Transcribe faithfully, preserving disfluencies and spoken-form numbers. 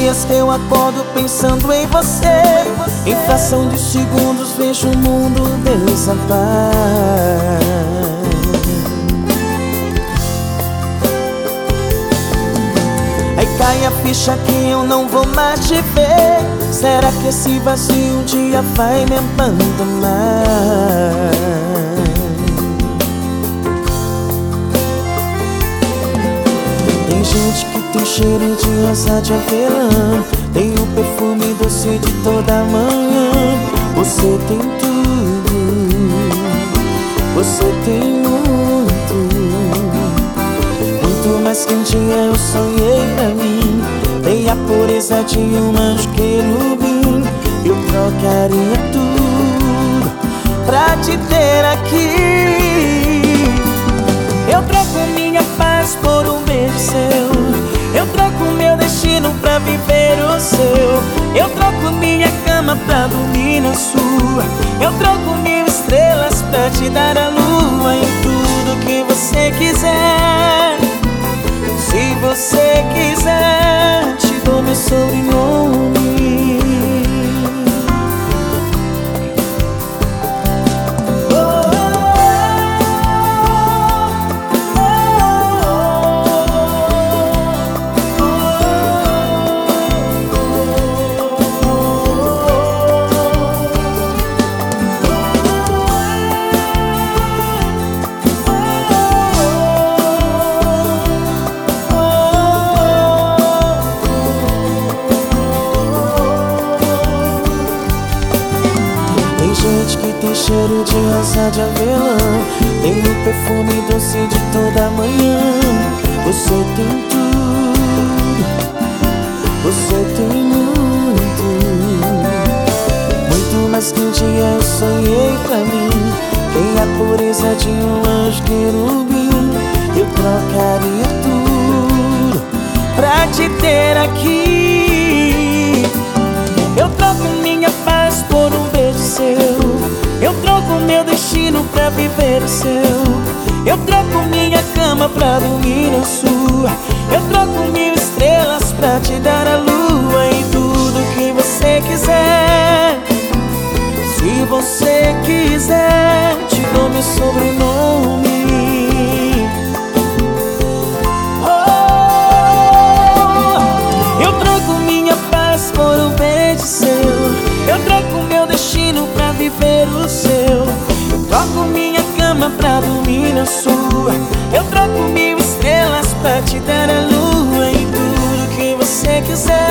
dias que eu acordo pensando em você. Em fração de segundos vejo o mundo desabar. Aí cai a ficha que eu não vou mais te ver. Será que esse vazio um dia vai me abandonar? Tem gente que tem cheiro de rosa de avelã, tem o perfume doce de toda manhã. Você tem tudo, você tem muito, muito mais que um dia eu sonhei pra mim. Tem a pureza de um anjo querubim. Eu trocaria tudo pra te ter aqui. Eu troco minha paz por um beijo seu. Eu troco meu destino pra viver o seu. Eu troco minha cama pra dormir na sua. Eu troco mil estrelas pra te dar a lua. Em tudo que você quiser. Se você quiser, te dou meu sobrenome. Tem gente que tem cheiro de rosa de avelã, tem o perfume doce de toda manhã. Você tem tudo, você tem muito, muito mais que um dia eu sonhei pra mim. Tem a pureza de um anjo querubim. Eu trocaria tudo pra te ter aqui. Eu troco minha paz por um beijo seu. Eu troco meu destino pra viver o seu. Eu troco minha cama pra dormir na sua. Eu troco mil estrelas pra te dar a lua. Em tudo que você quiser. Se você quiser, te dou meu sobrenome. Oh, eu troco minha paz por um beijo seu. Eu troco meu destino pra viver o seu. Eu troco minha cama pra dormir na sua. Eu troco mil estrelas pra te dar a lua. Em tudo que você quiser.